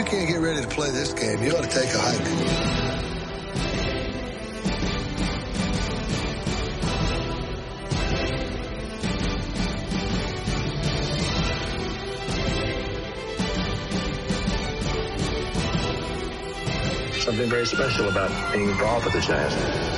can't get ready to play this game, you ought to take a hike. Something very special about being involved with the Giants.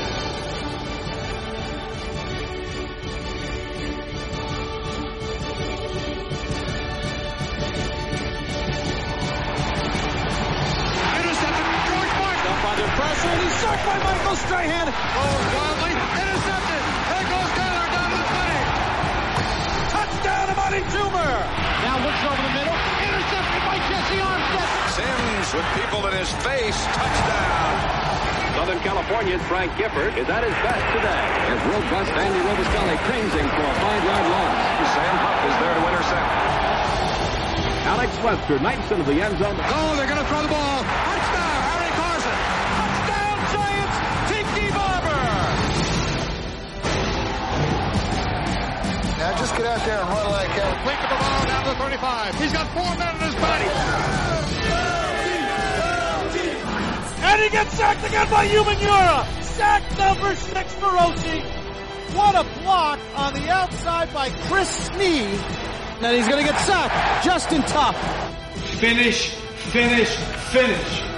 Intercepted. George Martin. Up under pressure, and he's sacked by Michael Strahan. Goes wildly. Intercepted. There goes Taylor down to the 20. Touchdown, Amani Toomer. Now looks over the middle. Intercepted by Jesse Armstead. Sims with people in his face. Touchdown. Southern California's Frank Gifford is at his best today. As robust Andy Robustelli cranes him for a 5-yard loss. Sam Huff is there to intercept. Alex Webster knifes into the end zone. Oh, they're going to throw the ball. Touchdown, Harry Carson. Touchdown, Giants. Tiki Barber. Now just get out there and run like hell. Quick of the ball down to the 35. He's got 4 men in his body. And he gets sacked again by Umanura. Sack number 6 for Oshie. What a block on the outside by Chris Snead. And he's going to get sacked just in time. Finish, finish, finish.